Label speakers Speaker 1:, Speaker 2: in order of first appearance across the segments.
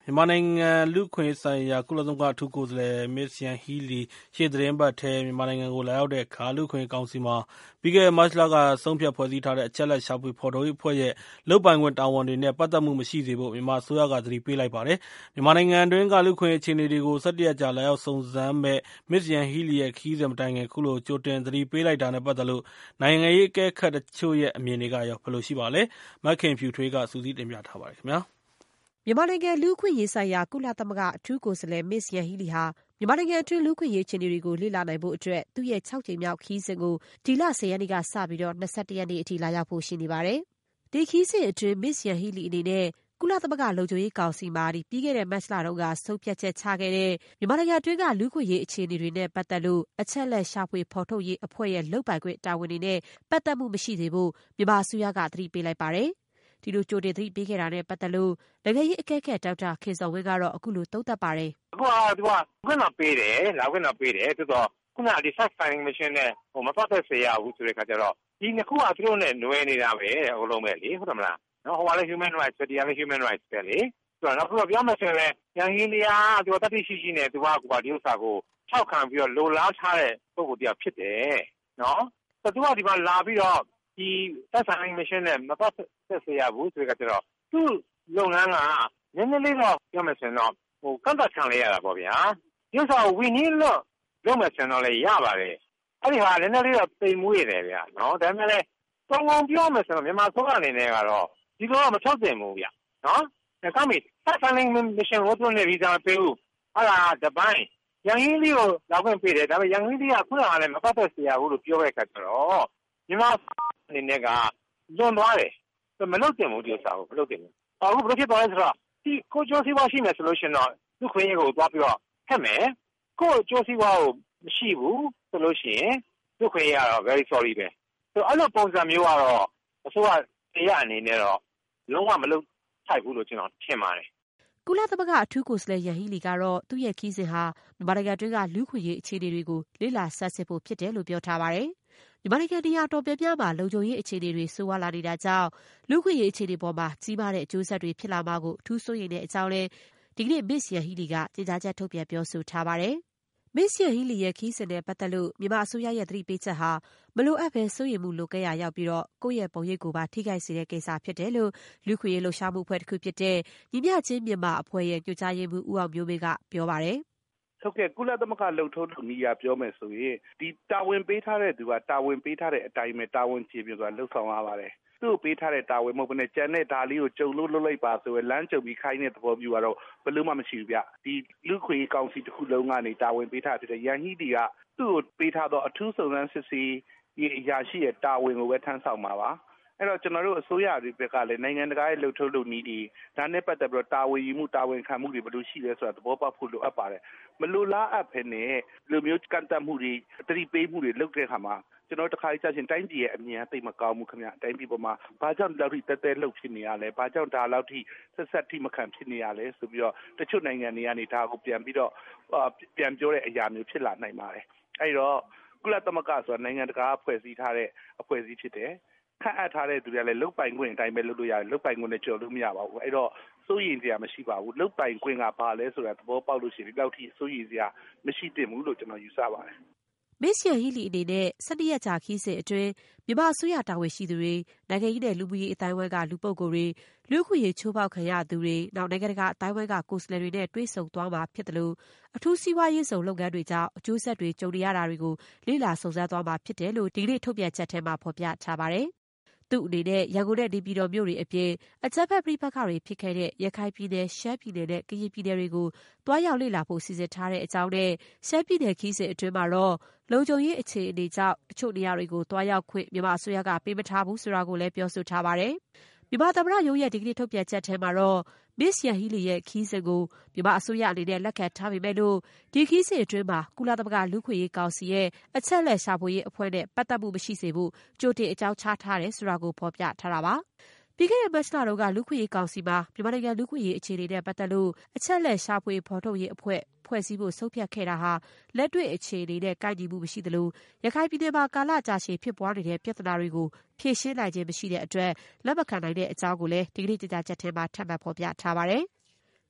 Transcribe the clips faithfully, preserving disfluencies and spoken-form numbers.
Speaker 1: မြန်မာနိုင်ငံလူ့အခွင့်အရေးဆိုင်ရာကုလသမဂ္ဂအထူးကိုယ်စားလှယ် Ms. Yanghee Lee ရှေ့သီတင်းပတ်ထဲမြန်မာနိုင်ငံကိုလာရောက်တဲ့အခါလူ့အခွင့်အရေးကောင်စီမှာပြီးခဲ့တဲ့မတ်လကဆုံးဖြတ်ဖွဲ့စည်းထားတဲ့အချက်အလက်ရှာဖွေဖော်ထုတ်ရေးအဖွဲ့ရဲ့လုပ်ပိုင်ခွင့်တာဝန်တွေနဲ့ပတ်သက်မှုမရှိစေဖို့မြန်မာအစိုးရကသတိပေးလိုက်ပါတယ်။မြန်မာနိုင်ငံအတွင်းကလူ့အခွင့်အရေးအခြေအနေတွေကို၁၁ရက်ကြာလာရောက်စုံစမ်းမယ့် Ms. Yanghee Lee ရဲ့ခရီးစဉ်မတိုင်ခင်အခုလိုကြိုတင်သတိပေးလိုက်တာနဲ့ပတ်သက်လို့နိုင်ငံရေးအကဲခတ်တချို့ရဲ့အမြင်တွေကရောဘယ်လိုရှိပါလဲ။မခင်ဖြူထွေးကစုစည်းတင်ပြထားပါတယ်ခင်ဗျာ။
Speaker 2: မြန်မာနိုင်ငံလူ့အခွင့်အရေးဆိုင်ရာကုလသမဂ္ဂအထူးကိုယ်စားလှယ် Ms. Yanghee Lee ဟာမြန်မာနိုင်ငံအတွင်းလူ့အခွင့်အရေးအခြေအနေတွေကိုလေ့လာနိုင်ဖို့အတွက်သူ့ရဲ့၆ကြိမ်မြောက်ခရီးစဉ်ကိုဒီလဆယ်ရက်နေ့ကစပြီးတော့၂၁ရက်နေ့အထိလာရောက်ဖို့ရှိနေပါတယ်။ဒီခရီးစဉ်အတွင်း Ms. Yanghee Lee အနေနဲ့ကုလသမဂ္ဂလုံခြုံရေးကောင်စီမှာပြီးခဲ့တဲ့မတ်လတုန်းကဆုံးဖြတ်ချက်ချခဲ့တဲ့မြန်မာနိုင်ငံအတွင်းကလူ့အခွင့်အရေးအခြေအနေတွေနဲ့ပတ်သက်လို့အချက်အလက်ရှာဖွေဖော်ထုတ်ရေးအဖွဲ့ရဲ့လုပ်ပိုင်ခွင့်တာဝန်တွေနဲ့ပတ်သက်မှုမရှိစေဖို့မြန်မာအစိုးရကသတိပေးလိုက်ပါတယ်။ဒီလိုကြိုတင်သတိပေးခဲ့တာနဲ့ပတ်သက်လို့နိုင်ငံရေးအကဲခတ်ဒေါက်တာခင်ဇော်ဝင်းကတော့အခုလိုသုံးသပ်ပါတယ်
Speaker 3: ။အခုကသူကခွင့်တော့ပေးတယ်လာခွင့်တော့ပေးတယ်တော်တော်ခုနကဒီ fact finding mission နဲ့ဟိုမပတ်သက်စေရဘူးဆိုတဲ့ခါကျတော့ဒီနှစ်ခုကသူတို့နဲ့နွယ်နေတာပဲအလုံးပဲလေဟုတ်တယ်မလားနော်ဟိုကလည်း human rights တရားလည်း human rights ပဲလေဆိုတော့နောက်ခုပြောမှဆိုရင်ရန်ဟင်းလျာသူကတတိရှိရှိနဲ့သူကကဒီဥစ္စာကိုထောက်ခံပြီးတော့လိုလားထားတဲ့ပုဂ္ဂိုလ်တရားဖြစ်တယ်နော်ဆိုတော့သူကဒီမှာလာပြီးတော့ဒီ fact finding mission နဲ့မပတ်သက်စေရဘူးဆိုတဲ့ခါကျတော့သူ့လုပ်ငန်းကနည်းနည်းလေးတော့ပြောမှဆိုရင်တော့ဟိုကန့်သက်ခံလိုက်ရတာပေါ့ဗျာဒီဥစ္စာကို we need လို့လုပ်မှဆိုရင်တော့လည်းရပါတယ်အဲ့ဒီဟာနည်းနည်းလေးတော့သိမ်မွေးတယ်ဗျာနော်ဒါပေမဲ့လည်းပုံပုံပြောမှဆိုတော့မြန်မာစိုးရအနေနဲ့ကတော့ဒီလိုတော့မချောက်တင်ဘူးဗျာနော်ဒါကမှ fact finding mission ကိုသူနဲ့ဗီဇာပေးဘူးအဲ့ဒါတပိုင်းရန်ဟင်းလေးကိုလောက်ခွင့်ပေးတယ်ဒါပေမဲ့ရန်ဟင်းလေးကခုနကလည်းမပတ်သက်စေရဘူးလို့ပြောတဲ့အခါကျတော့မြန်မာအနေနဲ့ကလွန်သွားတယ်မလုပ်တင်ဘူးဒီဥစ္စာကိုမလုပ်တင်ဘူးအခုဘယ်လိုဖြစ်သွားလဲဆိုတော့ဒီကိုကျော်စီဝါရှိမယ်ဆိုလို့ရှိရင်တော့သူ့ခွင့်ရကိုသွားပြီးတော့ဖက်မယ်ကိုကျော်စီဝါကိုမရှိဘူးဆိုလို့ရှိရင်သူ့ခွင့်ရတော့ very sorry ပဲဆိုအဲ့လိုပုံစံမျိုးကတော့အစိုးရတရားအနေနဲ့တော့လုံးဝမလုပ်ထိုက်ဘူးလို့ကျွန်တော်ထင်ပါတယ်
Speaker 2: ကုလသမဂ္ဂအထူးကိုယ်စားလှယ်ယန်ဟီလီကတော့သူ့ရဲ့ခီးစဉ်ဟာမြန်မာနိုင်ငံတွင်းကလူ့ခွင့်ရေးအခြေအနေတွေကိုလေ့လာဆန်းစစ်ဖို့ဖြစ်တယ်လို့ပြောထားပါတယ်။မြန်မာနိုင်ငံနေရာတော်ပြပြမှာလုံခြုံရေးအခြေအနေတွေဆိုးဝါးလာနေတာကြောင့်လူ့ခွင့်ရေးအခြေအနေပေါ်မှာကြီးမားတဲ့အကျိုးဆက်တွေဖြစ်လာမှာကိုအထူးစိုးရိမ်တဲ့အကြောင်းလဲဒီကနေ့ Ms. Yanghee Lee ကကြေညာချက်ထုတ်ပြန်ပြောဆိုထားပါတယ်။ Ms. Yanghee Lee ရဲ့ခီးစဉ်နဲ့ပတ်သက်လို့မြန်မာအစိုးရရဲ့သတိပေးချက်ဟာမလိုအပ်ဘဲစိုးရိမ်မှုလိုကဲ့ရရောက်ပြီးတော့ကိုယ့်ရဲ့ပုံရိပ်ကိုပါထိခိုက်စေတဲ့ကိစ္စဖြစ်တယ်လို့လူ့ခွင့်ရေးလှုပ်ရှားမှုအဖွဲ့တစ်ခုဖြစ်တဲ့ညီမျှခြင်းမြန်မာအဖွဲ့ရဲ့ညွှန်ကြားရေးမှူးဦးအောင်မျိုးမင်းကပြောပါတယ်
Speaker 4: ။ဟုတ်ကဲ့ကုလသမဂ္ဂလှုပ်ထုံးလုပ်နည်းအရပြောမယ်ဆိုရင်ဒီတာဝန်ပေးထားတဲ့သူကတာဝန်ပေးထားတဲ့အတိုင်းပဲတာဝန်ကျေပြဆိုတာလှုပ်ဆောင်ရပါတယ်။သူ့ကိုပေးထားတဲ့တာဝန်မဟုတ်ဘဲနဲ့ကြံတဲ့ဒါလေးကိုကြုံလို့လွတ်လိုက်ပါဆိုရင်လမ်းကြုံပြီးခိုင်းတဲ့သဘောမျိုးကတော့ဘယ်လို့မှမရှိဘူးဗျ။ဒီလူ့ခွင့်ရေးကောင်စီတစ်ခုလုံးကနေတာဝန်ပေးထားတဲ့ရန်ဟီဒီကသူ့ကိုပေးထားသောအထူးစုံစမ်းစစ်ဆေးရေးအရာရှိရဲ့တာဝန်ကိုပဲထမ်းဆောင်မှာပါ။အဲ့တော့ကျွန်တော်တို့အစိုးရတွေဘက်ကလည်းနိုင်ငံတကာရဲ့လှုပ်ထုံးလုပ်နည်းတွေဒါနဲ့ပတ်သက်ပြီးတော့တာဝန်ယူမှုတာဝန်ခံမှုတွေဘယ်လိုရှိလဲဆိုတာသဘောပေါက်ဖို့လိုအပ်ပါတယ်မလိုလားအပ်ဖ ೇನೆ လူမျိုးကန့်တတ်မှုတွေတတိပေးမှုတွေလုပ်တဲ့အခါမှာကျွန်တော်တခါကြာချင်းတိုင်းပြည်ရဲ့အမြင်အသိမကောင်းဘူးခင်ဗျတိုင်းပြည်ပေါ်မှာဘာကြောင့်ဒီလောက်ထိတက်တက်လှုပ်ဖြစ်နေရလဲဘာကြောင့်ဒါလောက်ထိဆက်ဆက်ထိမခံဖြစ်နေရလဲဆိုပြီးတော့တချို့နိုင်ငံတွေကနေဒါကိုပြန်ပြီးတော့ပြန်ပြောတဲ့အရာမျိုးဖြစ်လာနိုင်ပါတယ်အဲ့တော့ကုလသမဂ္ဂဆိုတာနိုင်ငံတကာဖွဲ့စည်းထားတဲ့အဖွဲ့အစည်းဖြစ်တယ်ခန့်အပ်ထားတဲ့သူတွေကလည်းလုတ်ပိုင်ခွင့်အတိုင်းပဲလုပ်လို့ရတယ်လုတ်ပိုင်ခွင့်နဲ့ကြော်လို့မရပါဘူးအဲ့တော့စိုးရိမ်စရာမရှိပါဘူးလုတ်ပိုင်ခွင့်ကဘာလဲဆိုတာသဘောပေါက်လို့ရှိရင်ဒီလောက်ထိစိုးရိမ်စရာမရှိသင့်ဘူးလို့ကျွန်တော်ယူဆပါတယ်
Speaker 2: Ms. Yanghee Lee အနေနဲ့၁၂ရက်ကြာခီးစဉ်အတွင်းမြန်မာအစိုးရတာဝန်ရှိသူတွေနိုင်ငံရေးနဲ့လူမှုရေးအတိုင်းအဝိုင်းကလူပုဂ္ဂိုလ်တွေလူ့ခွင့်ရေးချိုးဖောက်ခံရသူတွေနောက်နိုင်ငံတကာအတိုင်းအဝိုင်းကကိုယ်စားလှယ်တွေနဲ့တွေ့ဆုံသွားမှာဖြစ်တယ်လို့အထူးစီးပွားရေးဆောင်လုပ်ငန်းတွေကြောင့်အကျိုးဆက်တွေကြုံရတာတွေကိုလေ့လာစုံစမ်းသွားမှာဖြစ်တယ်လို့ဒီကနေ့ထုတ်ပြန်ချက်ထဲမှာဖော်ပြထားပါတယ်သူ့အနေနဲ့ရန်ကုန်နဲ့နေပြည်တော်မြို့တွေအပြင်အကြမ်းဖက်ပဋိပက္ခတွေဖြစ်ခဲ့တဲ့ရခိုင်ပြည်နယ်ရှမ်းပြည်နယ်နဲ့ကရင်ပြည်နယ်တွေကိုတွားရောက်လေ့လာဖို့စီစဉ်ထားတဲ့အကြောင်းနဲ့ရှမ်းပြည်နယ်ခီးစဉ်အတွင်းမှာတော့လုံခြုံရေးအခြေအနေကြောင့်အချို့နေရာတွေကိုတွားရောက်ခွင့်မြန်မာအစိုးရကပေးမထားဘူးဆိုတာကိုလည်းပြောဆိုထားပါတယ်။မြန်မာသမ္မတရုံးရဲ့ဒီကနေ့ထုတ်ပြန်ချက်ထဲမှာတော့ Ms. Yanghee Lee ရဲ့ခီးစဉ်ကိုမြန်မာအစိုးရအနေနဲ့လက်ခံထားပေမဲ့လို့ဒီခီးစဉ်အတွင်းမှာကုလသမဂ္ဂလူ့ခွင့်ရေးကောင်စီရဲ့အချက်လက်ရှာဖွေရေးအဖွဲ့နဲ့ပတ်သက်မှုမရှိစေဖို့ကြိုတင်အကြောင်းချထားတယ်ဆိုတာကိုဖော်ပြထားတာပါ။ပြီးခဲ့တဲ့မတ်လတုန်းကလူ့ခွင့်ရေးကောင်စီမှာမြန်မာနိုင်ငံလူ့ခွင့်ရေးအခြေအနေနဲ့ပတ်သက်လို့အချက်လက်ရှာဖွေဖော်ထုတ်ရေးအဖွဲ့ဖွဲ့စည်းဖို့ဆုံးဖြတ်ခဲ့တာဟာလက်တွေ့အခြေအနေနဲ့ကိုက်ညီမှုမရှိသလိုရခိုင်ပြည်နယ်မှာကာလကြာရှည်ဖြစ်ပွားနေတဲ့ပြဿနာတွေကိုဖြေရှင်းနိုင်ခြင်းမရှိတဲ့အတွက်လက်မခံနိုင်တဲ့အကြောင်းကိုလည်းဒီကနေ့ကြေညာချက်ထဲမှာထပ်မံဖော်ပြထားပါတယ်။ ကု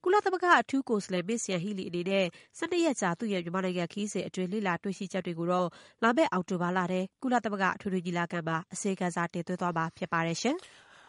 Speaker 2: ကုလသမဂ္ဂအထူးကိုယ်စားလှယ် Ms. Yanghee Lee အနေနဲ့၁၂ရက်ကြာသူ့ရဲ့မြန်မာနိုင်ငံခရီးစဉ်အတွင်းလေ့လာတွေ့ရှိချက်တွေကိုတော့လာမယ့်အောက်တိုဘာလထဲကုလသမဂ္ဂအထွေထွေညီလာခံမှာအစီရင်ခံစာတင်သွင်းသွားမှာဖြစ်ပါတယ်ရှင်။